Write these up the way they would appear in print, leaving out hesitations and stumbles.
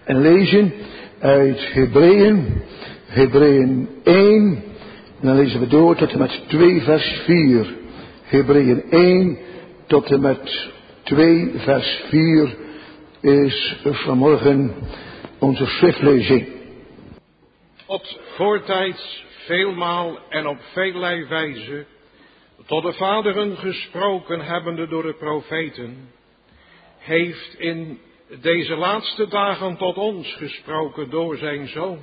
en lezen uit Hebreeën 1. En dan lezen we door tot en met 2 vers 4. Hebreeën 1 tot en met 2 vers 4 is vanmorgen onze schriftlezing. God voortijds veelmaal en op velerlei wijze tot de vaderen gesproken hebbende door de profeten, heeft in deze laatste dagen tot ons gesproken door zijn Zoon,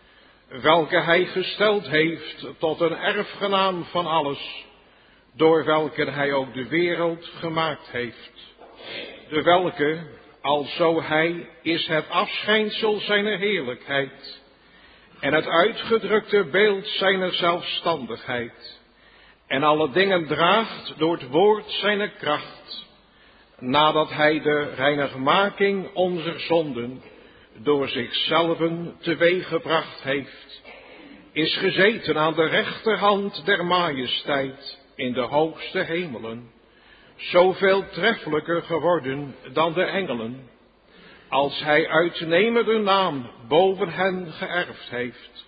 welke hij gesteld heeft tot een erfgenaam van alles, door welke hij ook de wereld gemaakt heeft. De welke, alzo hij, is het afschijnsel zijner heerlijkheid en het uitgedrukte beeld zijner zelfstandigheid, en alle dingen draagt door het woord zijner kracht, nadat hij de reinigmaking onzer zonden door zichzelven teweeggebracht heeft, is gezeten aan de rechterhand der majesteit in de hoogste hemelen, zoveel treffelijker geworden dan de engelen, als hij uitnemende naam boven hen geërfd heeft.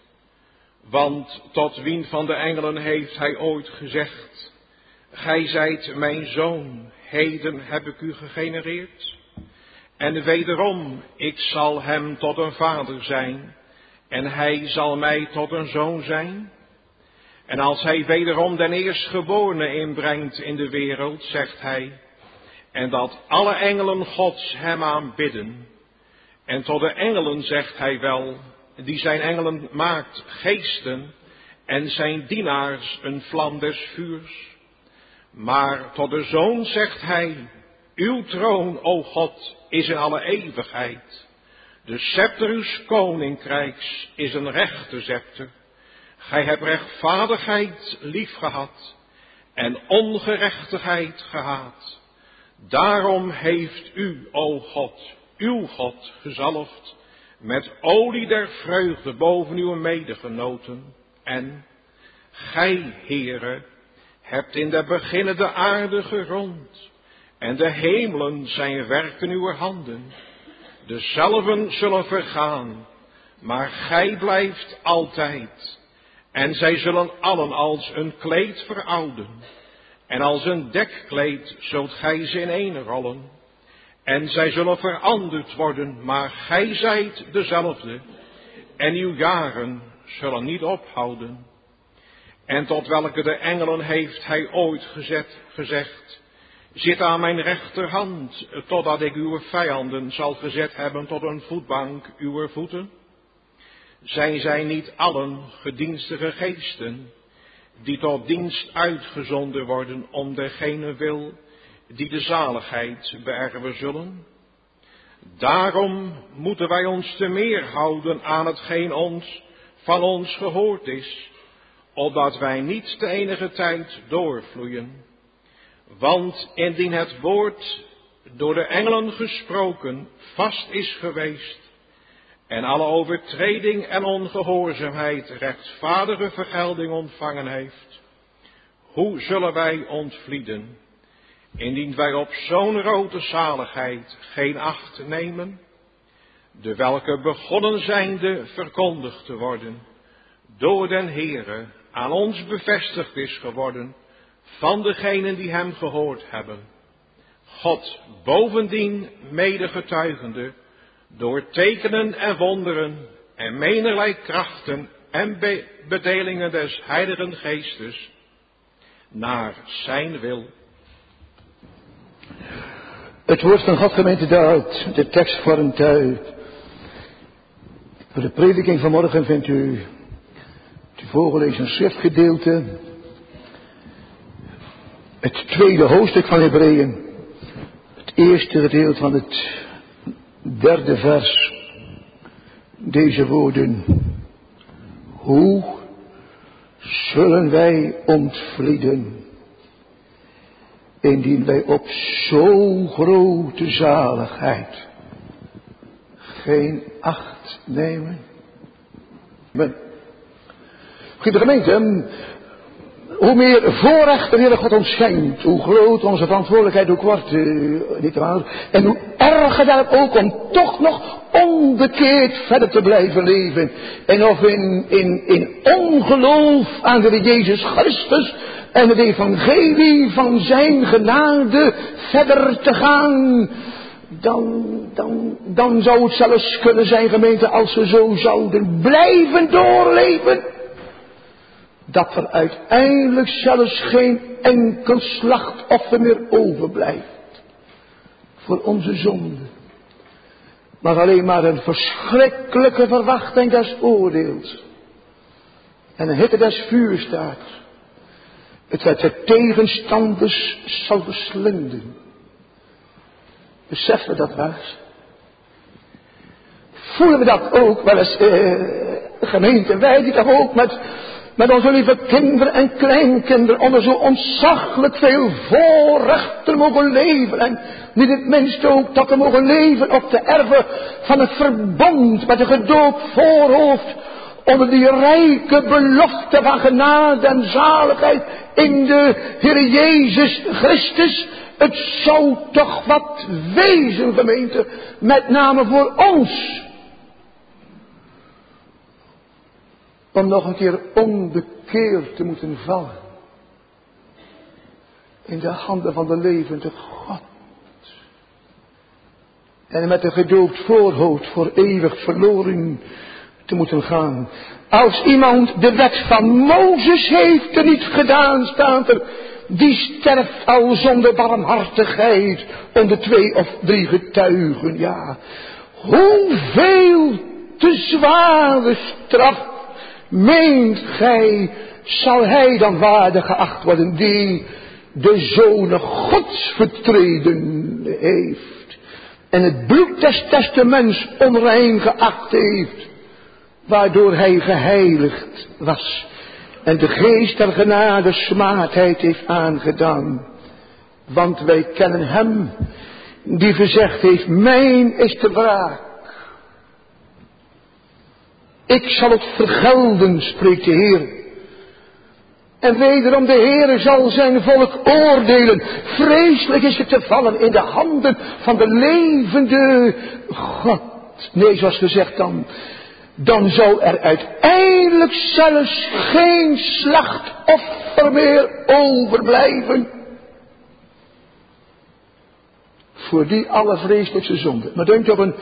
Want tot wien van de engelen heeft hij ooit gezegd: gij zijt mijn zoon, heden heb ik u gegenereerd. En wederom, ik zal hem tot een vader zijn, en hij zal mij tot een zoon zijn. En als hij wederom den eerstgeborene inbrengt in de wereld, zegt hij, en dat alle engelen Gods hem aanbidden. En tot de engelen zegt hij wel, die zijn engelen maakt geesten, en zijn dienaars een vlam des vuurs. Maar tot de Zoon zegt hij, uw troon, o God, is in alle eeuwigheid. De scepter uws koninkrijks is een rechte scepter. Gij hebt rechtvaardigheid liefgehad en ongerechtigheid gehaat. Daarom heeft u, o God, uw God, gezalfd met olie der vreugde boven uw medegenoten. En gij, Heere, hebt in de beginnen de aarde gerond, en de hemelen zijn werken uw handen. Dezelven zullen vergaan, maar gij blijft altijd. En zij zullen allen als een kleed verouden, en als een dekkleed zult gij ze ineenrollen. En zij zullen veranderd worden, maar gij zijt dezelfde, en uw jaren zullen niet ophouden. En tot welke de engelen heeft hij ooit gezegd, zit aan mijn rechterhand, totdat ik uw vijanden zal gezet hebben tot een voetbank uwer voeten? Zijn zij niet allen gedienstige geesten, die tot dienst uitgezonden worden om degene wil, die de zaligheid beërven zullen? Daarom moeten wij ons te meer houden aan hetgeen van ons gehoord is, opdat wij niet de enige tijd doorvloeien. Want indien het woord door de engelen gesproken vast is geweest, en alle overtreding en ongehoorzaamheid rechtvaardige vergelding ontvangen heeft, hoe zullen wij ontvlieden, indien wij op zo'n grote zaligheid geen acht nemen, de welke begonnen zijnde verkondigd te worden, door den Heere aan ons bevestigd is geworden, van degenen die hem gehoord hebben. God bovendien medegetuigende, door tekenen en wonderen en menerlei krachten en bedelingen des Heiligen Geestes, naar zijn wil. Het woord van God, gemeente, duidt de tekst vormt uit. Voor de prediking vanmorgen vindt u het voorgelezen schriftgedeelte, het tweede hoofdstuk van Hebreeën, het eerste gedeelte van het 3e vers, deze woorden: hoe zullen wij ontvlieden, indien wij op zo grote zaligheid geen acht nemen? Goede gemeente, hoe meer voorrecht de Heere God ons schenkt, hoe groot onze verantwoordelijkheid ook wordt, niet waar? En hoe erger dan ook om toch nog onbekeerd verder te blijven leven. En of in ongeloof aan de Heer Jezus Christus en het evangelie van zijn genade verder te gaan. Dan zou het zelfs kunnen zijn, gemeente, als we zo zouden blijven doorleven, dat er uiteindelijk zelfs geen enkel slachtoffer meer overblijft voor onze zonde. Maar alleen maar een verschrikkelijke verwachting des oordeels. En een hitte des vuurs staat. Het werd de tegenstanders zal verslinden. Beseffen we dat wel eens? Voelen we dat ook wel eens, gemeente, wij die toch ook met onze lieve kinderen en kleinkinderen onder zo ontzaglijk veel voorrechten mogen leven. En niet het minste ook dat we mogen leven op de erven van het verbond met een gedoopt voorhoofd. Onder die rijke belofte van genade en zaligheid in de Heer Jezus Christus. Het zou toch wat wezen, gemeente, met name voor ons. Om nog een keer onbekeerd te moeten vallen. In de handen van de levende God. En met een gedoopt voorhoofd voor eeuwig verloren te moeten gaan. Als iemand de wet van Mozes heeft er niet gedaan, staat er. Die sterft al zonder barmhartigheid onder 2 of 3 getuigen. Ja, hoeveel te zware straf meent gij, zal hij dan waardig geacht worden die de Zonen Gods vertreden heeft en het bloed des testaments onrein geacht heeft, waardoor hij geheiligd was en de geest der genade smaadheid heeft aangedaan. Want wij kennen hem die gezegd heeft, mijn is de wraak. Ik zal het vergelden, spreekt de Heer. En wederom de Heer zal zijn volk oordelen. Vreselijk is het te vallen in de handen van de levende God. Nee, zoals gezegd dan zou er uiteindelijk zelfs geen slachtoffer meer overblijven. Voor die allervreselijkste zonde. Maar denk op een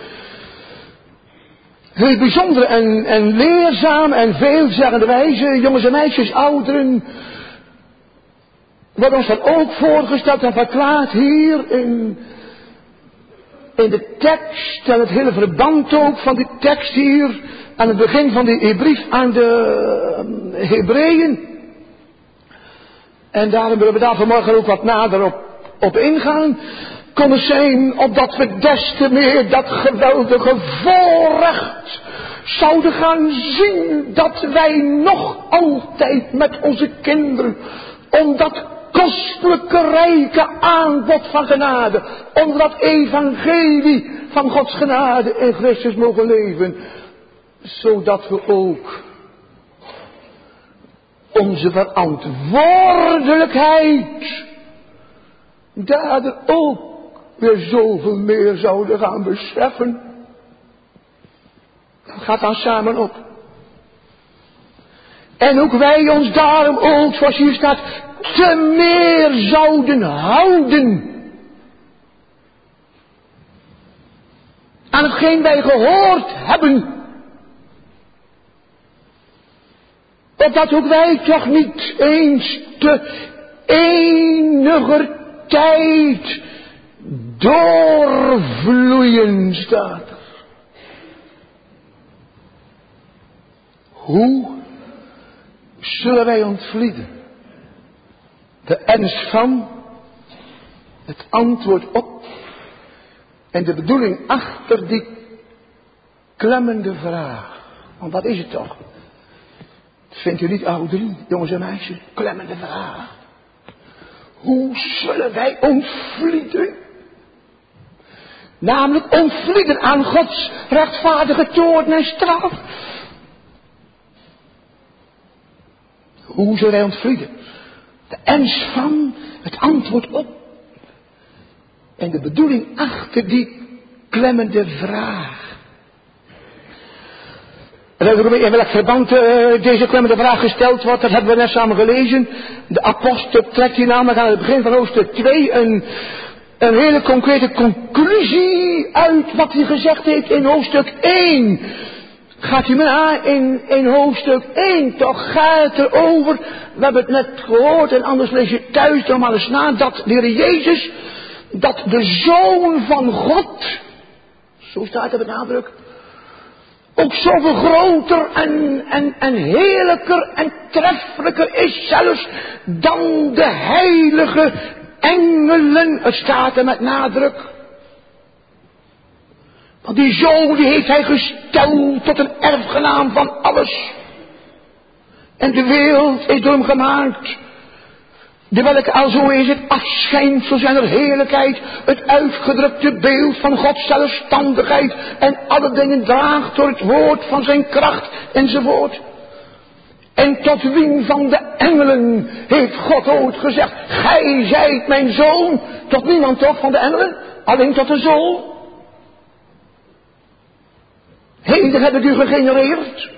heel bijzondere en leerzame en veelzeggende wijze, jongens en meisjes, ouderen, wordt ons dan ook voorgesteld en verklaard hier in de tekst en het hele verband ook van die tekst hier aan het begin van die brief aan de Hebreeën. En daarom willen we daar vanmorgen ook wat nader op ingaan. Kon het zijn opdat we des te meer dat geweldige voorrecht zouden gaan zien dat wij nog altijd met onze kinderen om dat kostelijke rijke aanbod van genade, onder dat evangelie van Gods genade in Christus mogen leven, zodat we ook onze verantwoordelijkheid daardoor ook weer zoveel meer zouden gaan beseffen. Dat gaat dan samen op. En ook wij ons daarom ook, zoals hier staat, te meer zouden houden aan hetgeen wij gehoord hebben. Opdat ook wij toch niet eens te eniger tijd doorvloeien, staat er. Hoe zullen wij ontvlieden? De ernst van, het antwoord op en de bedoeling achter die klemmende vraag. Want wat is het toch? Vindt u niet, ouderen, jongens en meisjes, klemmende vraag? Hoe zullen wij ontvlieden? Namelijk ontvlieden aan Gods rechtvaardige toorn en straf. Hoe zullen wij ontvlieden? De ernst van, het antwoord op en de bedoeling achter die klemmende vraag. In welk verband deze klemmende vraag gesteld wordt, dat hebben we net samen gelezen. De apostel trekt hier namelijk aan het begin van hoofdstuk 2 een hele concrete conclusie uit wat hij gezegd heeft in hoofdstuk 1. Gaat u me na in hoofdstuk 1, toch gaat het erover, we hebben het net gehoord en anders lees je thuis nog maar eens na, dat de Heer Jezus, dat de Zoon van God, zo staat er met nadruk, ook zoveel groter en heerlijker en treffelijker is zelfs dan de heilige engelen. Het staat er met nadruk. Want die Zoon die heeft hij gesteld tot een erfgenaam van alles. En de wereld is door hem gemaakt. De welke alzo is het afschijnsel zijner heerlijkheid, het uitgedrukte beeld van Gods zelfstandigheid en alle dingen draagt door het woord van zijn kracht enzovoort. En tot wie van de engelen heeft God ooit gezegd, gij zijt mijn zoon, tot niemand toch van de engelen, alleen tot de Zoon. Heden heb ik u gegenereerd.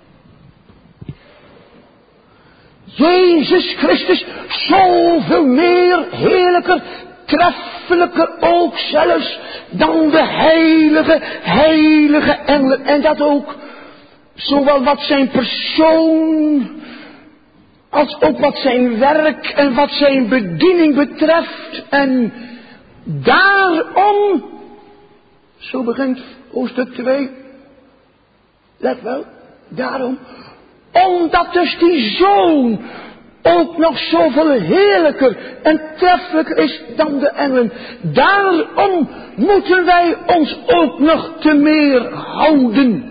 Jezus Christus, zoveel meer heerlijker, treffelijker ook zelfs dan de heilige engelen. En dat ook, zowel wat zijn persoon, als ook wat zijn werk en wat zijn bediening betreft. En daarom, zo begint hoofdstuk 2, let wel, daarom, omdat dus die Zoon ook nog zoveel heerlijker en treffelijker is dan de engelen. Daarom moeten wij ons ook nog te meer houden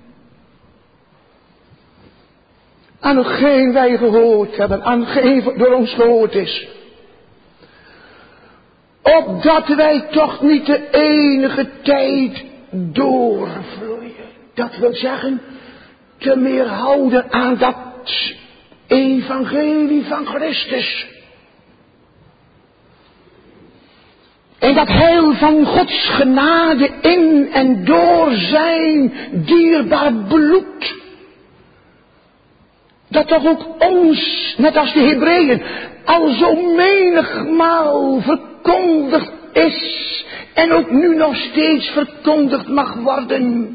aan hetgeen wij gehoord hebben, aan hetgeen door ons gehoord is. Opdat wij toch niet de enige tijd doorvloeien. Dat wil zeggen, te meer houden aan dat evangelie van Christus. En dat heil van Gods genade in en door zijn dierbaar bloed. Dat toch ook ons, net als de Hebreeën, al zo menigmaal verkondigd is. En ook nu nog steeds verkondigd mag worden.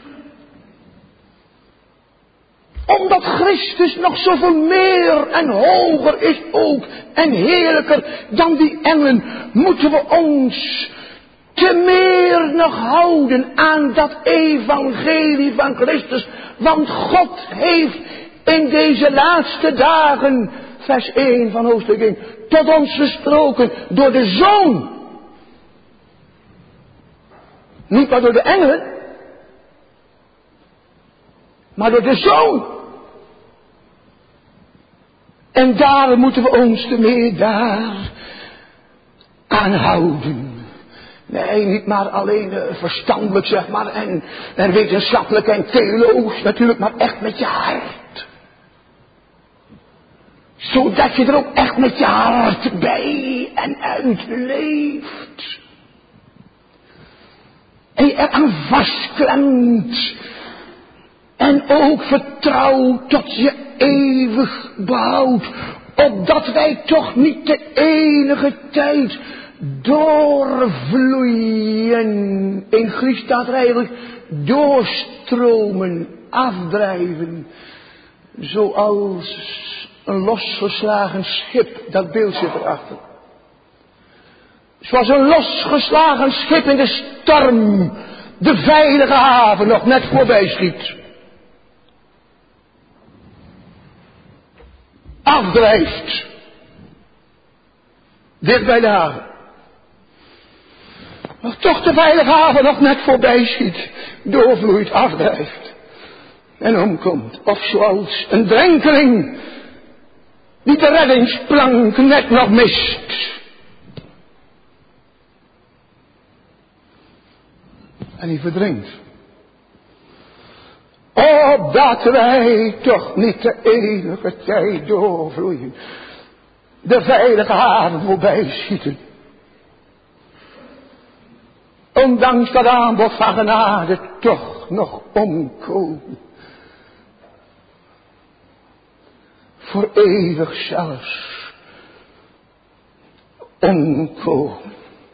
Omdat Christus nog zoveel meer en hoger is ook en heerlijker dan die engelen, moeten we ons te meer nog houden aan dat evangelie van Christus. Want God heeft in deze laatste dagen, vers 1 van hoofdstuk 1, tot ons gesproken door de Zoon. Niet maar door de engelen, maar door de Zoon. En daar moeten we ons te meer daar aan houden. Nee, niet maar alleen verstandelijk zeg maar en wetenschappelijk en theologisch natuurlijk, maar echt met je hart. Zodat je er ook echt met je hart bij en uit leeft. En je eraan vastklemt. En ook vertrouwt tot je eeuwig behoud. Opdat wij toch niet de enige tijd doorvloeien. In Grieks staat er eigenlijk doorstromen, afdrijven. Zoals een losgeslagen schip, dat beeld zit erachter. Zoals een losgeslagen schip in de storm de veilige haven nog net voorbij schiet. Afdrijft. Dicht bij de haven. Maar toch de veilige haven nog net voorbij schiet. Doorvloeit, afdrijft. En omkomt. Of zoals een drenkeling die de reddingsplank net nog mist. En die verdrinkt. Opdat wij toch niet de enige tijd doorvloeien. De veilige haven voorbij schieten. Ondanks dat aanbod van genade toch nog omkomen. voor eeuwig zelfs omkomen.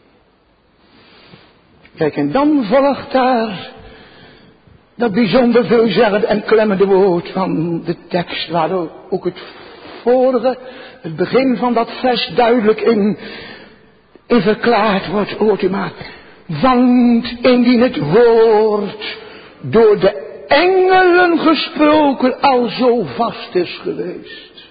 Kijk, en dan volgt daar dat bijzonder veelzeggend en klemmende woord van de tekst, waar ook het vorige, het begin van dat vers duidelijk in verklaard wordt, hoort u maar. Want indien het woord door de engelen gesproken al zo vast is geweest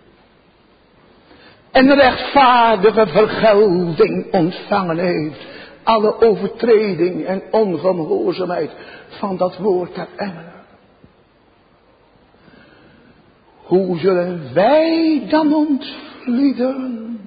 en rechtvaardige vergelding ontvangen heeft, alle overtreding en ongehoorzaamheid van dat woord der engelen, hoe zullen wij dan ontvlieden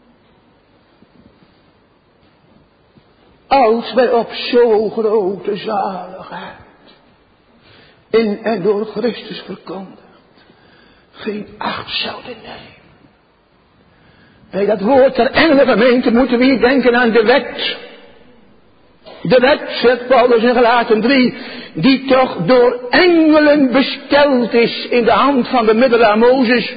als wij op zo grote zaligheid in en door Christus verkondigd geen acht zouden nemen? Bij dat woord der engelen, gemeente, moeten we hier denken aan de wet. De wet, zegt Paulus in Galaten 3, die toch door engelen besteld is in de hand van de middelaar Mozes.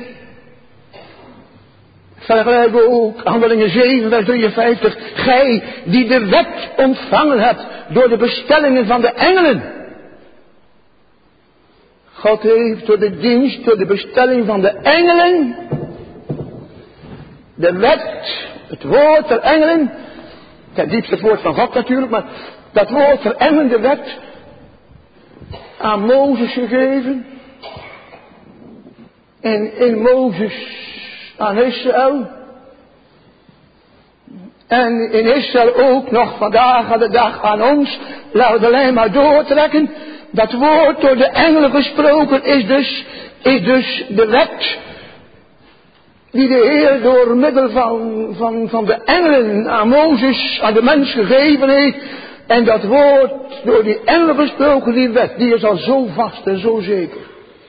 Vergelijken we ook Handelingen 7, vers 53. Gij die de wet ontvangen hebt door de bestellingen van de engelen. God heeft door de dienst, door de bestelling van de engelen, de wet, het woord der engelen, het diepste woord van God natuurlijk, maar dat woord der engelen, de wet, aan Mozes gegeven. En in Mozes aan Israël. En in Israël ook nog vandaag aan de dag aan ons. Laten we alleen maar doortrekken. Dat woord door de engelen gesproken is dus de wet die de Heer door middel van de engelen aan Mozes, aan de mens gegeven heeft. En dat woord door die engelen gesproken, die wet, die is al zo vast en zo zeker.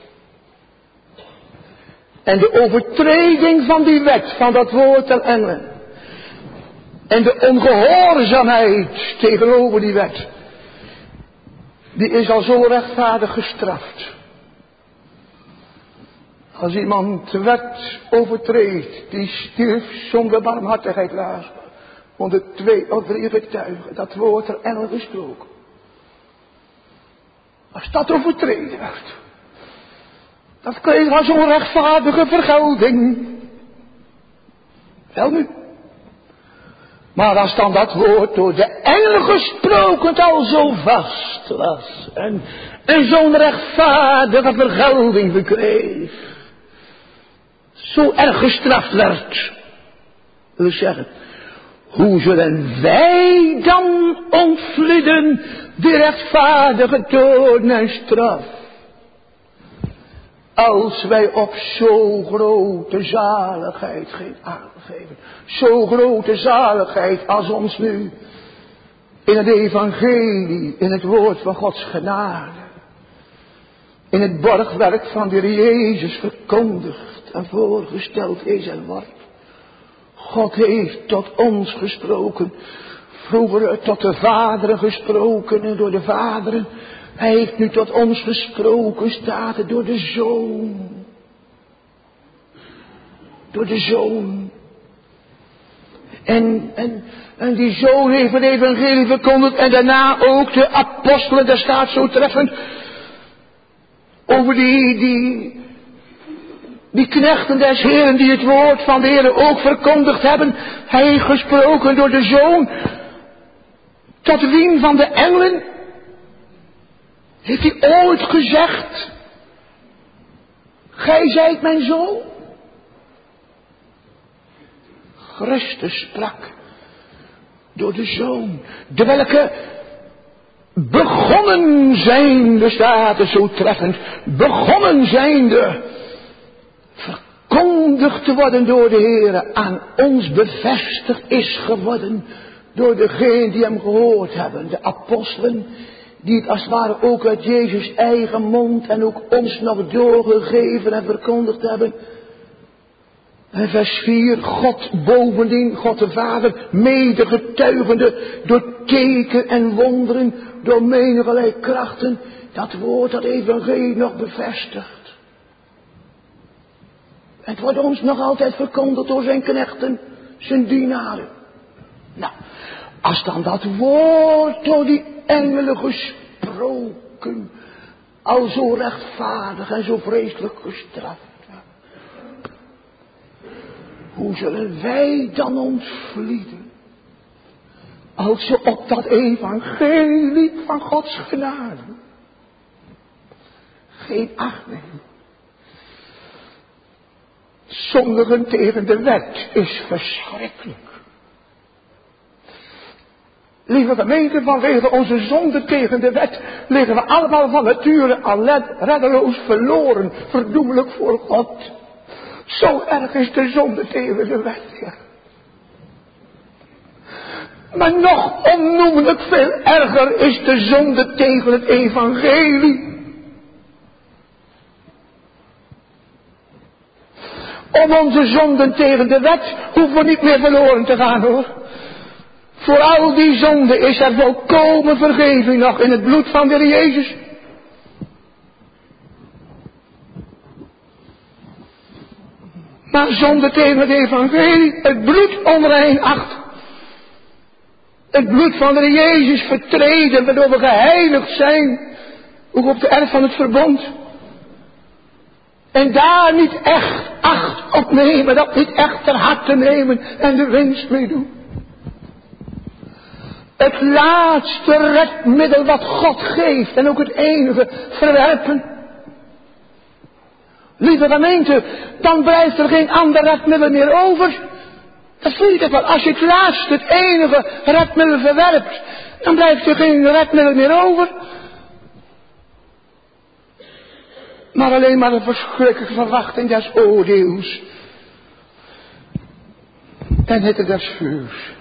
En de overtreding van die wet, van dat woord der engelen, en de ongehoorzaamheid tegenover die wet, die is al zo rechtvaardig gestraft. Als iemand de wet overtreedt, die stierf zonder barmhartigheid laat, onder 2 of 3 getuigen, dat woord der engelen gesproken. Als dat overtreden werd, dat kreeg als onrechtvaardige vergelding. Wel nu. Maar als dan dat woord door de engelen gesproken al zo vast was en zo'n rechtvaardige vergelding verkreeg, zo erg gestraft werd, wil zeggen, hoe zullen wij dan ontvlieden die rechtvaardige toorn en straf, als wij op zo grote zaligheid geen aangeven. Zo grote zaligheid als ons nu in het evangelie, in het woord van Gods genade, in het borgwerk van de Heer Jezus verkondigd en voorgesteld is en wordt. God heeft tot ons gesproken, vroeger tot de vaderen gesproken en door de vaderen. Hij heeft nu tot ons gesproken, staat het, door de Zoon. Door de Zoon. En die Zoon heeft het evangelie verkondigd en daarna ook de apostelen, daar staat zo treffend over die knechten des Heeren die het woord van de Heer ook verkondigd hebben. Hij heeft gesproken door de Zoon. Tot wien van de engelen heeft hij ooit gezegd: gij zijt mijn zoon? Christus sprak door de Zoon, de welke begonnen zijnde, staat het zo treffend, begonnen zijnde, verkondigd te worden door de Heer, aan ons bevestigd is geworden door degenen die hem gehoord hebben, de apostelen, die het als het ware ook uit Jezus' eigen mond en ook ons nog doorgegeven en verkondigd hebben. En vers 4, God bovendien, God de Vader, medegetuigende door teken en wonderen, door menigerlei krachten, dat woord, dat evangelie nog bevestigt. Het wordt ons nog altijd verkondigd door zijn knechten, zijn dienaren. Nou, als dan dat woord door die engelen gesproken al zo rechtvaardig en zo vreselijk gestraft wordt, hoe zullen wij dan ontvlieden als ze op dat evangelie van Gods genade geen acht nemen? Zondigen tegen de wet is verschrikkelijk. Lieve gemeente, vanwege onze zonde tegen de wet liggen we allemaal van nature al reddeloos verloren, verdoemelijk voor God. Zo erg is de zonde tegen de wet, ja. Maar nog onnoemelijk veel erger is de zonde tegen het evangelie. Om onze zonden tegen de wet hoeven we niet meer verloren te gaan, hoor. Voor al die zonden is er volkomen vergeving nog in het bloed van de Heer Jezus. Maar zonde tegen het evangelie, het bloed onrein acht. Het bloed van de Heer Jezus vertreden, waardoor we geheiligd zijn. Ook op de erf van het verbond. En daar niet echt acht op nemen, dat niet echt ter harte nemen en de winst mee doen. Het laatste redmiddel wat God geeft en ook het enige verwerpen. Lieve gemeente, dan blijft er geen ander redmiddel meer over. Dat voel je toch wel. Als je het laatste, het enige redmiddel verwerpt, dan blijft er geen redmiddel meer over. Maar alleen maar een verschrikkelijke verwachting des oordeels. En hitte des vuurs.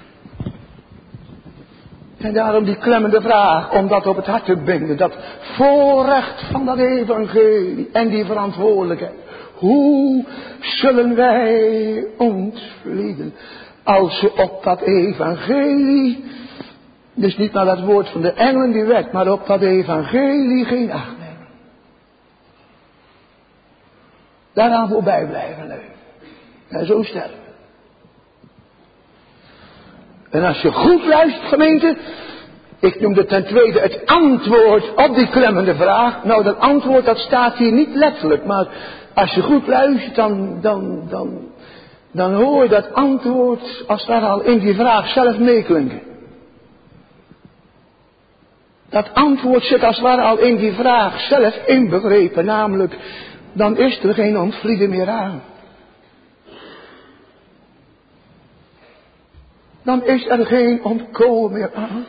En daarom die klemmende vraag om dat op het hart te binden. Dat voorrecht van dat evangelie en die verantwoordelijkheid. Hoe zullen wij ontvlieden als we op dat evangelie, dus niet naar dat woord van de engelen die wet, maar op dat evangelie geen acht nemen. Daaraan voorbij blijven leven. En zo sterven. En als je goed luistert, gemeente, ik noemde ten tweede het antwoord op die klemmende vraag. Nou, dat antwoord dat staat hier niet letterlijk, maar als je goed luistert, dan hoor je dat antwoord als het ware al in die vraag zelf meeklinken. Dat antwoord zit als het ware al in die vraag zelf inbegrepen, namelijk, dan is er geen ontvlieden meer aan. Dan is er geen ontkomen meer aan.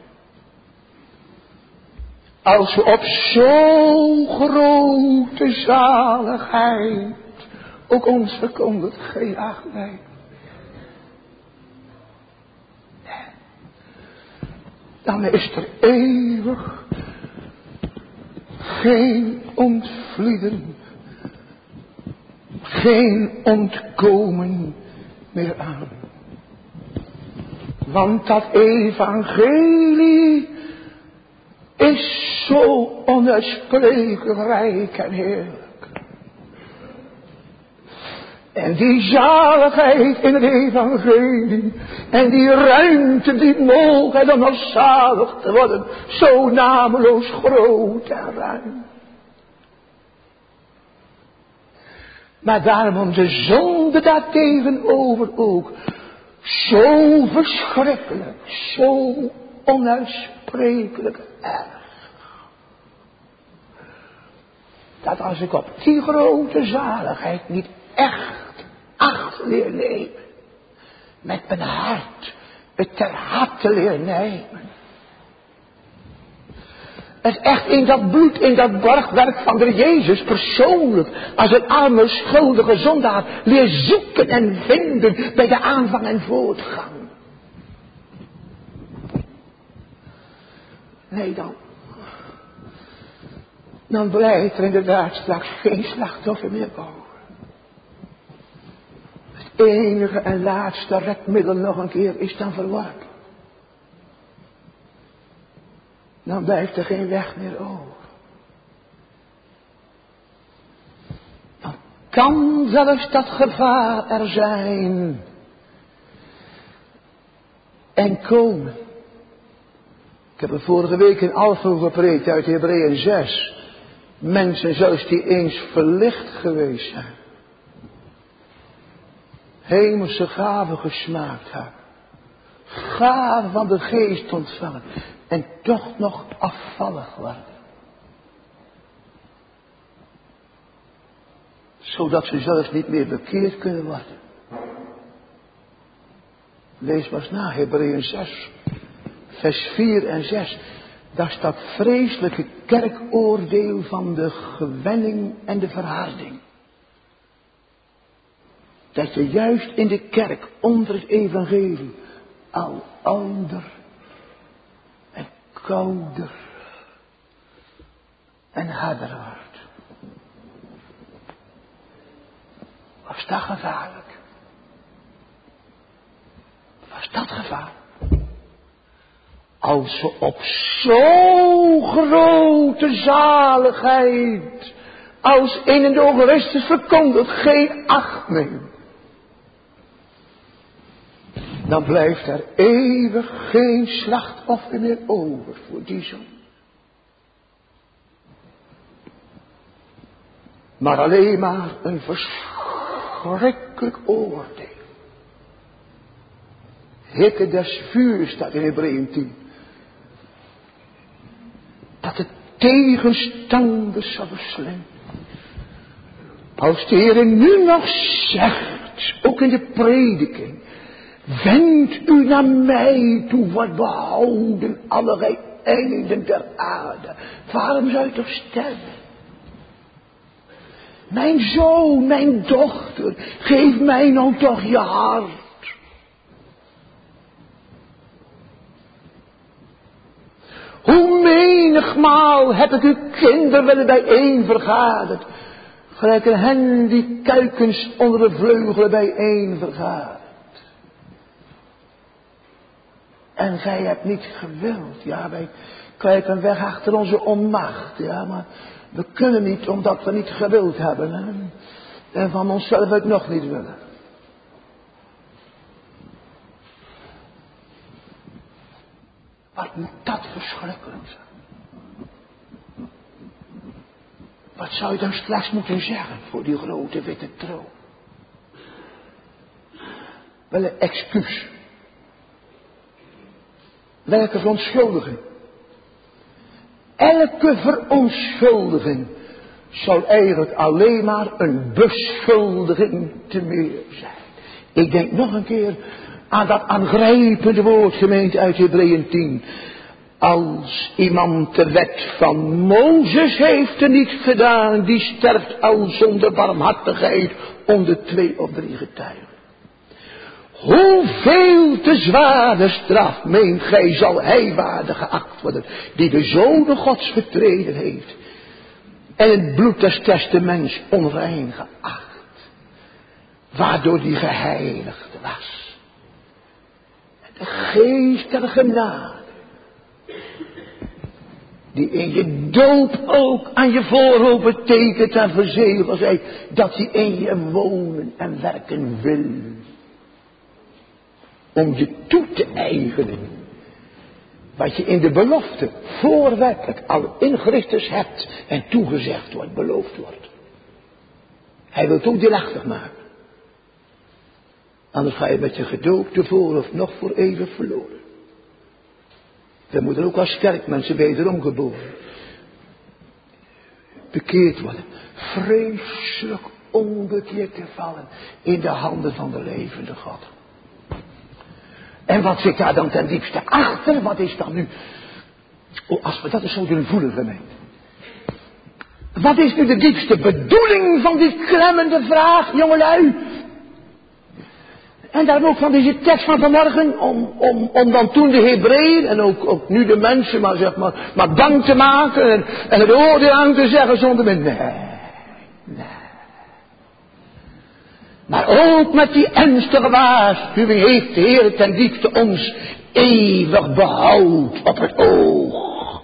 Als we op zo'n grote zaligheid ook ons verkondigt, geen acht nemen. Dan is er eeuwig geen ontvlieden, geen ontkomen meer aan. Want dat evangelie is zo onuitsprekelijk rijk en heerlijk. En die zaligheid in het evangelie en die ruimte, die mogelijkheid om nog zalig te worden, zo nameloos groot en ruim. Maar daarom onze zonde daartegenover ook zo verschrikkelijk, zo onuitsprekelijk erg. Dat als ik op die grote zaligheid niet echt acht leer nemen, met mijn hart het ter harte leer nemen, het echt in dat bloed, in dat borgwerk van de Jezus persoonlijk, als een arme, schuldige zondaar, leer zoeken en vinden bij de aanvang en voortgang. Nee, dan blijft er inderdaad straks geen slachtoffer meer over. Het enige en laatste redmiddel nog een keer is dan verworpen. Dan blijft er geen weg meer over. Dan kan zelfs dat gevaar er zijn en komen. Ik heb er vorige week in Alphen gepreekt uit Hebreeën 6. Mensen zelfs die eens verlicht geweest zijn. Hemelse gaven gesmaakt hebben. Gaven van de geest ontvangen. En toch nog afvallig worden. Zodat ze zelfs niet meer bekeerd kunnen worden. Lees maar eens na, Hebreeën 6. Vers 4 en 6. Daar staat vreselijke kerkoordeel van de gewenning en de verharding. Dat je juist in de kerk onder het evangelie al ouder en kouder en harder wordt. Was dat gevaarlijk? Was dat gevaarlijk? Als ze op zo'n grote zaligheid als in en door Christus verkondigt geen acht neemt. Dan blijft er eeuwig geen slachtoffer meer over voor die zoon. Maar alleen maar een verschrikkelijk oordeel. Hitte des vuurs staat in Hebreeën 10. Dat de tegenstanders zal verslinden. Als de Heer nu nog zegt, ook in de prediking. Wend u naar mij toe, wordt behouden allerlei einden der aarde. Waarom zou je toch sterven? Mijn zoon, mijn dochter, geef mij nou toch je hart. Hoe menigmaal heb ik uw kinderen bijeen vergaderd. Gelijk een hen die kuikens onder de vleugelen bijeen vergadert. En gij hebt niet gewild. Ja, wij kruipen weg achter onze onmacht. Ja, maar we kunnen niet omdat we niet gewild hebben. Hè? En van onszelf ook nog niet willen. Wat moet dat verschrikkelijk zijn? Wat zou je dan straks moeten zeggen voor die grote witte troon? Wel een excuus. Welke verontschuldiging? Elke verontschuldiging zal eigenlijk alleen maar een beschuldiging te meer zijn. Ik denk nog een keer aan dat aangrijpende woord, gemeente, uit Hebreeën 10. Als iemand de wet van Mozes heeft er niet gedaan, die sterft al zonder barmhartigheid onder 2 of 3 getuigen. Hoeveel te zwaarder straf, meent gij, zal hij waardig geacht worden, die de Zoon Gods vertreden heeft en het bloed des testaments onrein geacht, waardoor die geheiligd was. En de geest der genade, die in je doop ook aan je voorhoofd betekent en verzegeld zei, dat hij in je wonen en werken wil. Om je toe te eigenen. Wat je in de belofte voorwerkelijk al in Christus hebt en toegezegd wordt, beloofd wordt. Hij wil het ook deelachtig maken. Anders ga je met je gedoopte voorhoofd nog voor eeuwig verloren. We moeten ook als kerkmensen wederom geboren. Bekeerd worden. Vreselijk onbekeerd te vallen in de handen van de levende God. En wat zit daar dan ten diepste achter? Wat is dan nu? Oh, als we dat eens zo kunnen voelen, gemeente. Wat is nu de diepste bedoeling van die klemmende vraag, jongelui? En daarom ook van deze tekst van vanmorgen, om dan toen de Hebreeën en ook nu de mensen maar bang te maken en het oordeel aan te zeggen zonder met nee. Maar ook met die ernstige waarschuwing heeft de Heer ten diepste ons eeuwig behoud op het oog.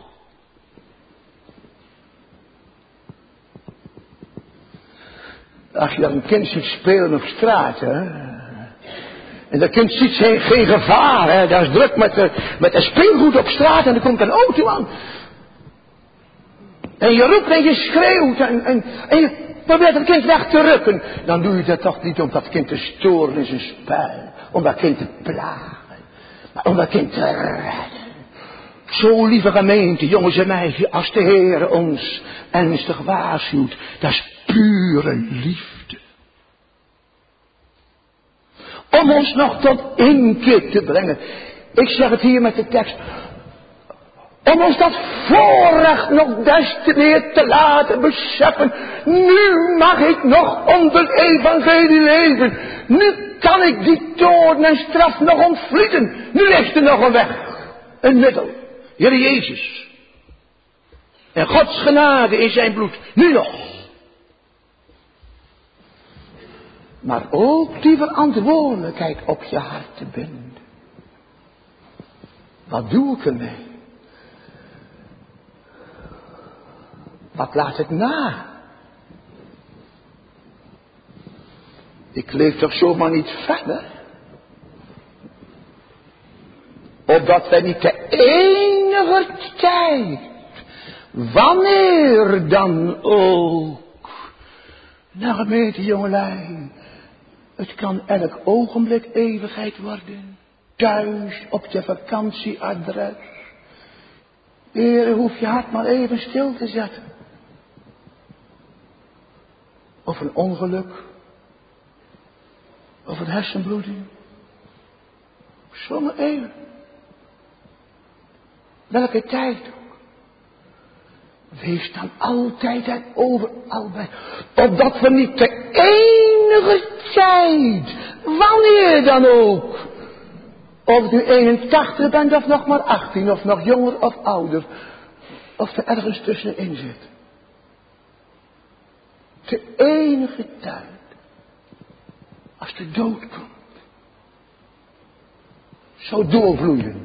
Als je dan een kind ziet spelen op straat, hè. En dat kind ziet geen gevaar, hè. Dat is druk met de speelgoed op straat en er komt een auto aan. En je roept en je schreeuwt en je probeert het kind weg te rukken. Dan doe je dat toch niet om dat kind te storen in zijn spel. Om dat kind te plagen. Maar om dat kind te redden. Zo lieve gemeente, jongens en meisjes, als de Heer ons ernstig waarschuwt. Dat is pure liefde. Om ons nog tot inkeer te brengen. Ik zeg het hier met de tekst. Om ons dat voorrecht nog des te meer te laten beseffen. Nu mag ik nog onder het evangelie leven. Nu kan ik die toorn en straf nog ontvlieden. Nu ligt er nog een weg. Een middel. Heer Jezus. En Gods genade in zijn bloed. Nu nog. Maar ook die verantwoordelijkheid op je hart te binden. Wat doe ik ermee? Wat laat het na? Ik leef toch zomaar niet verder? Opdat wij niet de enige tijd, wanneer dan ook, nou gemeente jongelui, het kan elk ogenblik eeuwigheid worden, thuis op je vakantieadres. Heere, hoef je hart maar even stil te zetten. Of een ongeluk. Of een hersenbloeding. Zomaar even. Welke tijd ook. Wees dan altijd en overal bij. Opdat we niet de enige tijd, wanneer dan ook. Of u 81 bent of nog maar 18 of nog jonger of ouder. Of er ergens tussenin zit. De enige tijd. Als de dood komt. Zo doorvloeien.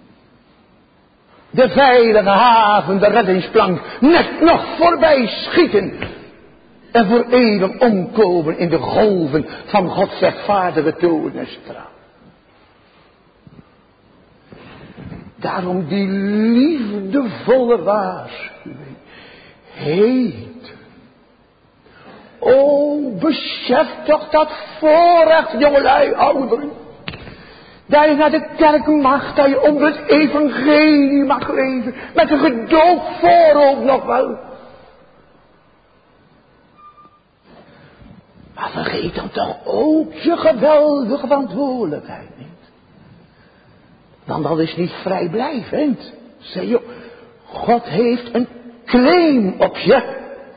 De veilige haven, de reddingsplank. Net nog voorbij schieten. En voor eeuwig omkomen in de golven van Gods rechtvaardige toorn en straf. Daarom die liefdevolle waarschuwing heet. O, besef toch dat voorrecht, jongelui, ouderen. Dat je naar de kerk mag, dat je onder het evangelie mag leven. Met een gedoopt voorhoofd nog wel. Maar vergeet dan toch ook je geweldige verantwoordelijkheid niet. Want dat is niet vrijblijvend. Zeg je, God heeft een claim op je.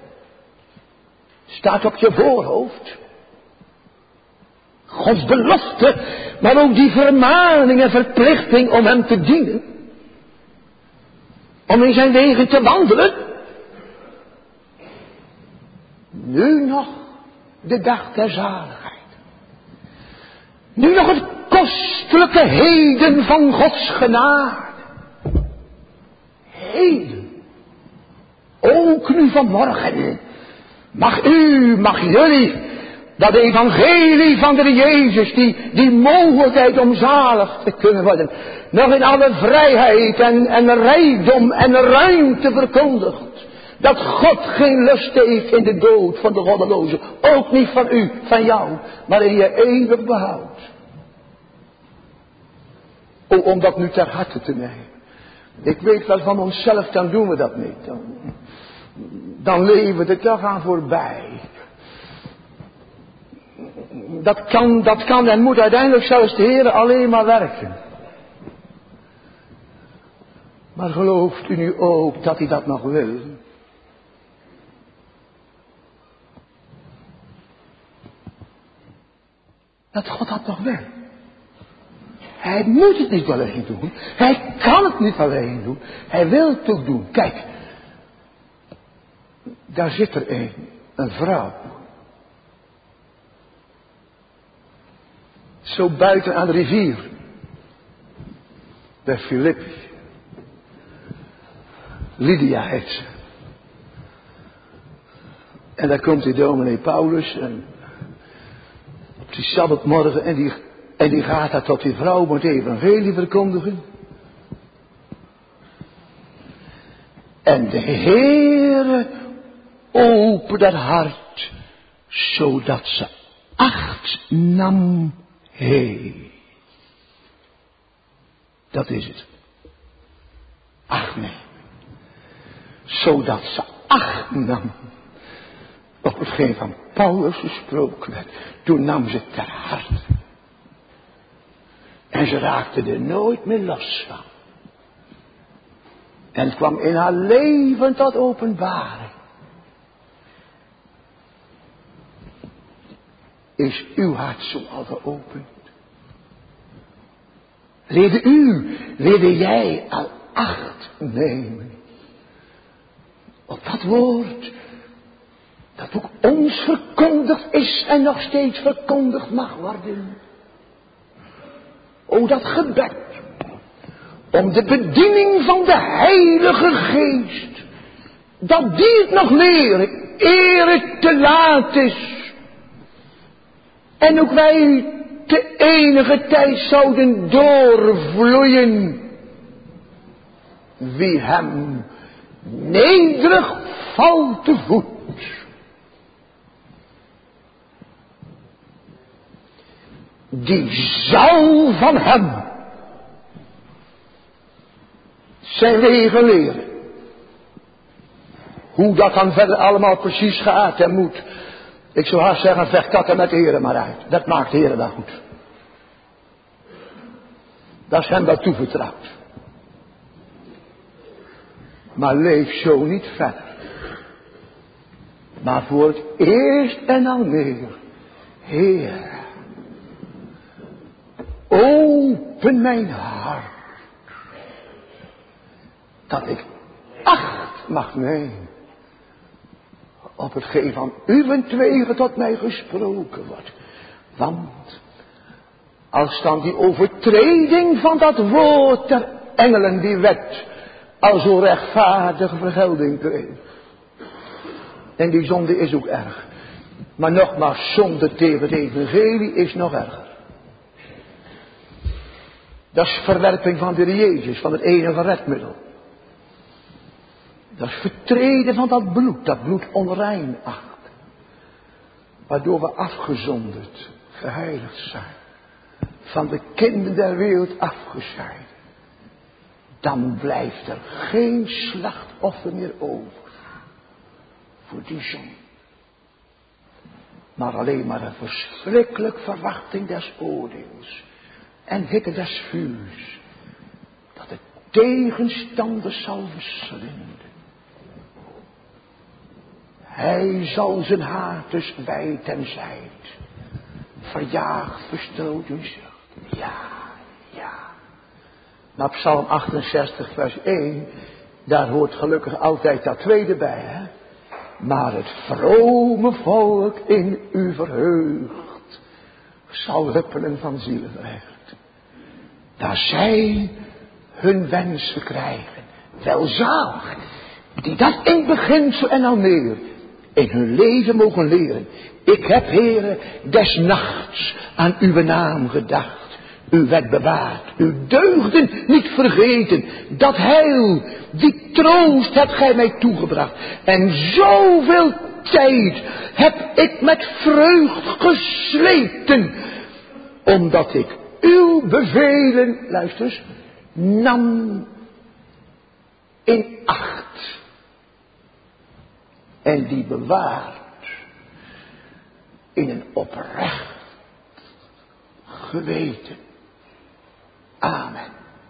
Staat op je voorhoofd. Gods belofte, maar ook die vermaning en verplichting om hem te dienen. Om in zijn wegen te wandelen. Nu nog de dag der zaligheid. Nu nog het kostelijke heden van Gods genade. Heden. Ook nu vanmorgen. Mag jullie, dat evangelie van de Jezus, die mogelijkheid om zalig te kunnen worden, nog in alle vrijheid en rijkdom en ruimte verkondigt. Dat God geen lust heeft in de dood van de goddeloze. Ook niet van u, van jou, maar in je eeuwig behoud. Om dat nu ter harte te nemen. Ik weet wel van onszelf, dan doen we dat niet. Dan leven we er toch aan voorbij. Dat kan en moet uiteindelijk zelfs de Heer alleen maar werken. Maar gelooft u nu ook dat hij dat nog wil? Dat God dat nog wil. Hij moet het niet alleen doen. Hij kan het niet alleen doen. Hij wil het ook doen. Kijk. Daar zit er een vrouw. Zo buiten aan de rivier. Bij Filippi. Lydia heet ze. En daar komt die dominee Paulus en op die sabbatmorgen en die gaat daar tot die vrouw met het evangelie verkondigen. En de Heere opent haar hart, zodat ze acht nam heeft. Dat is het. Acht nemen. Zodat ze acht nam op hetgeen van Paulus gesproken werd. Toen nam ze het ter harte. En ze raakte er nooit meer los van. En het kwam in haar leven tot openbaring. Is uw hart zo al geopend? Leerde jij al acht nemen op dat woord dat ook ons verkondigd is en nog steeds verkondigd mag worden? O, dat gebed om de bediening van de Heilige Geest, dat die het nog leren eer het te laat is. En ook wij te enige tijd zouden doorvloeien. Wie hem nederig valt te voet. Die zal van hem zijn wegen leren. Hoe dat dan verder allemaal precies gaat en moet. Ik zou haast zeggen, vecht dat er met de Heere maar uit. Dat maakt de Heere dan goed. Dat is hem wel toevertrouwd. Maar leef zo niet verder. Maar voor het eerst en al meer. Heer. Open mijn hart. Dat ik acht mag nemen. Op hetgeen van uwentwege tot mij gesproken wordt. Want als dan die overtreding van dat woord der engelen die wet al zo rechtvaardige vergelding kreeg. En die zonde is ook erg. Maar nogmaals, zonde tegen het evangelie is nog erger. Dat is verwerping van de Heer Jezus, van het enige redmiddel. Dat is vertreden van dat bloed onrein acht. Waardoor we afgezonderd, geheiligd zijn. Van de kinderen der wereld afgescheiden. Dan blijft er geen slachtoffer meer over. Voor die zonde. Maar alleen maar een verschrikkelijk verwachting des oordeels. En hitte des vuurs. Dat de tegenstanders zal verslinden. Hij zal zijn haters wijd en zijd. Verjaagd, verstoten zucht. Ja. Maar Psalm 68 vers 1. Daar hoort gelukkig altijd dat tweede bij. Hè? Maar het vrome volk in u verheugt. Zal huppelen van zielenvreugd. Daar zij hun wensen krijgen. Welzalig. Die dat in beginsel en al meer in hun leven mogen leren. Ik heb, Heere, des nachts aan uw naam gedacht. Uw wet bewaard, uw deugden niet vergeten. Dat heil, die troost hebt gij mij toegebracht. En zoveel tijd heb ik met vreugd gesleten. Omdat ik uw bevelen, luister eens, nam in acht. En die bewaart in een oprecht geweten. Amen.